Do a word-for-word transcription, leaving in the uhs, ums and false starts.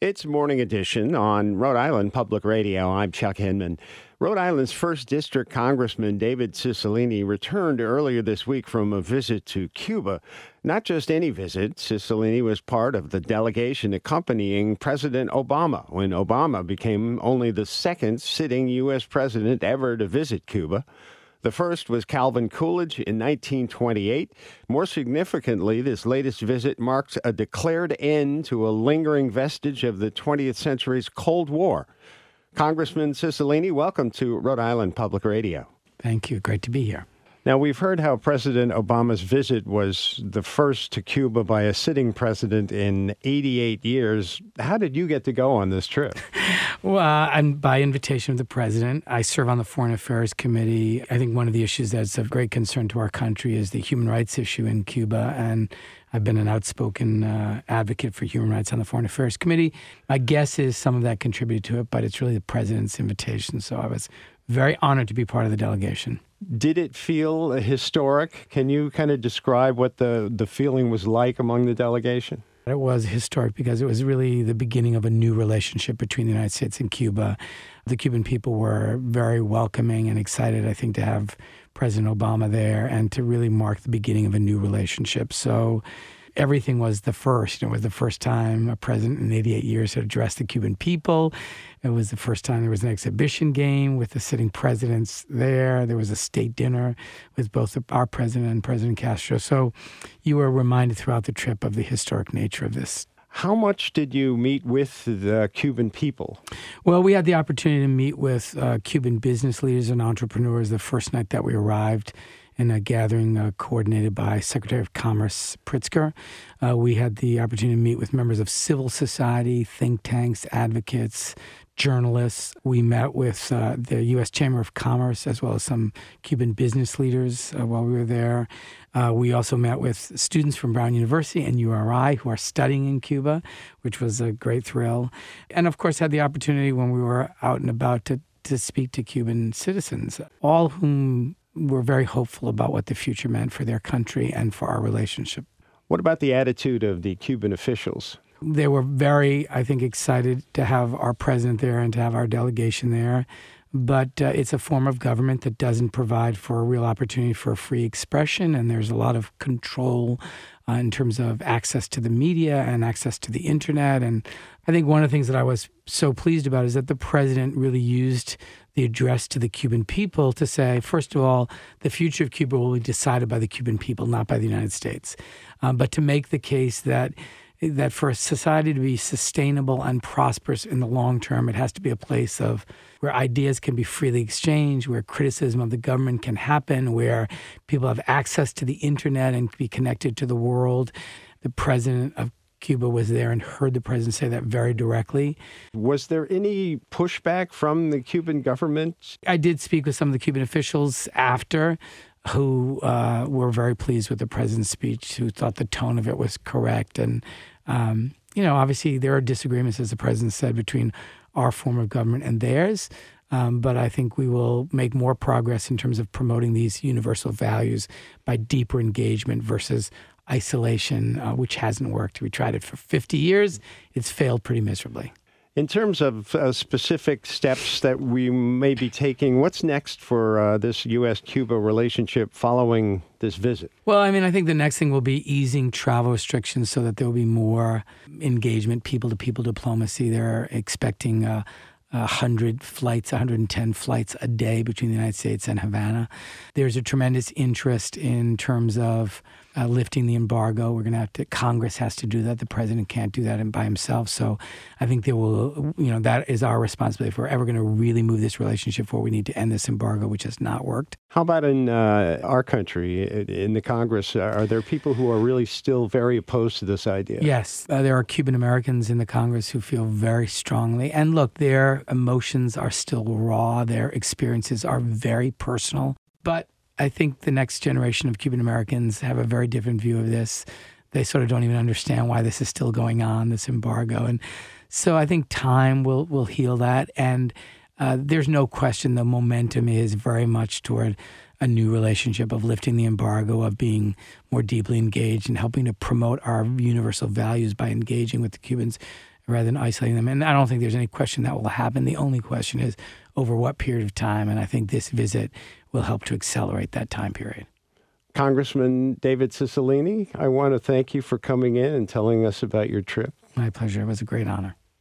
It's Morning Edition on Rhode Island Public Radio. I'm Chuck Hinman. Rhode Island's first District Congressman David Cicilline returned earlier this week from a visit to Cuba. Not just any visit, Cicilline was part of the delegation accompanying President Obama when Obama became only the second sitting U S president ever to visit Cuba. The first was Calvin Coolidge in nineteen twenty-eight. More significantly, this latest visit marks a declared end to a lingering vestige of the twentieth century's Cold War. Congressman Cicilline, welcome to Rhode Island Public Radio. Thank you. Great to be here. Now, we've heard how President Obama's visit was the first to Cuba by a sitting president in eighty-eight years. How did you get to go on this trip? Well, I'm by invitation of the president. I serve on the Foreign Affairs Committee. I think one of the issues that's of great concern to our country is the human rights issue in Cuba, and I've been an outspoken uh, advocate for human rights on the Foreign Affairs Committee. My guess is some of that contributed to it, but it's really the president's invitation, so I was very honored to be part of the delegation. Did it feel historic? Can you kind of describe what the, the feeling was like among the delegation? It was historic because it was really the beginning of a new relationship between the United States and Cuba. The Cuban people were very welcoming and excited, I think, to have President Obama there and to really mark the beginning of a new relationship. So everything was the first. It was the first time a president in eighty-eight years had addressed the Cuban people. It was the first time there was an exhibition game with the sitting presidents there. There was a state dinner with both our president and President Castro. So you were reminded throughout the trip of the historic nature of this. How much did you meet with the Cuban people? Well, we had the opportunity to meet with uh, Cuban business leaders and entrepreneurs the first night that we arrived in a gathering uh, coordinated by Secretary of Commerce Pritzker. Uh, we had the opportunity to meet with members of civil society, think tanks, advocates, journalists. We met with uh, the U S Chamber of Commerce as well as some Cuban business leaders uh, while we were there. Uh, we also met with students from Brown University and U R I who are studying in Cuba, which was a great thrill. And of course, had the opportunity when we were out and about to, to speak to Cuban citizens, all whom were very hopeful about what the future meant for their country and for our relationship. What about the attitude of the Cuban officials? They were very, I think, excited to have our president there and to have our delegation there. But uh, it's a form of government that doesn't provide for a real opportunity for free expression, and there's a lot of control uh, in terms of access to the media and access to the internet. And I think one of the things that I was so pleased about is that the president really used the address to the Cuban people to say, first of all, the future of Cuba will be decided by the Cuban people, not by the United States. Um, but to make the case that that for a society to be sustainable and prosperous in the long term, it has to be a place of where ideas can be freely exchanged, where criticism of the government can happen, where people have access to the internet and can be connected to the world. The president of Cuba was there and heard the president say that very directly. Was there any pushback from the Cuban government? I did speak with some of the Cuban officials after who uh, were very pleased with the president's speech, who thought the tone of it was correct. And, um, you know, obviously there are disagreements, as the president said, between our form of government and theirs. Um, but I think we will make more progress in terms of promoting these universal values by deeper engagement versus isolation, uh, which hasn't worked. We tried it for fifty years. It's failed pretty miserably. In terms of uh, specific steps that we may be taking, what's next for uh, this U S Cuba relationship following this visit? Well, I mean, I think the next thing will be easing travel restrictions so that there will be more engagement, people-to-people diplomacy. They're expecting uh, one hundred flights, one hundred ten flights a day between the United States and Havana. There's a tremendous interest in terms of uh, lifting the embargo. We're going to have to, Congress has to do that. The president can't do that by himself. So I think there will, you know, that is our responsibility. If we're ever going to really move this relationship forward, we need to end this embargo, which has not worked. How about in uh, our country, in the Congress? Are there people who are really still very opposed to this idea? Yes. Uh, there are Cuban Americans in the Congress who feel very strongly. And look, their emotions are still raw. Their experiences are very personal. But I think the next generation of Cuban Americans have a very different view of this. They sort of don't even understand why this is still going on, this embargo. And so I think time will, will heal that. And uh, there's no question the momentum is very much toward a new relationship of lifting the embargo, of being more deeply engaged and helping to promote our universal values by engaging with the Cubans rather than isolating them. And I don't think there's any question that will happen. The only question is over what period of time, and I think this visit will help to accelerate that time period. Congressman David Cicilline, I want to thank you for coming in and telling us about your trip. My pleasure. It was a great honor.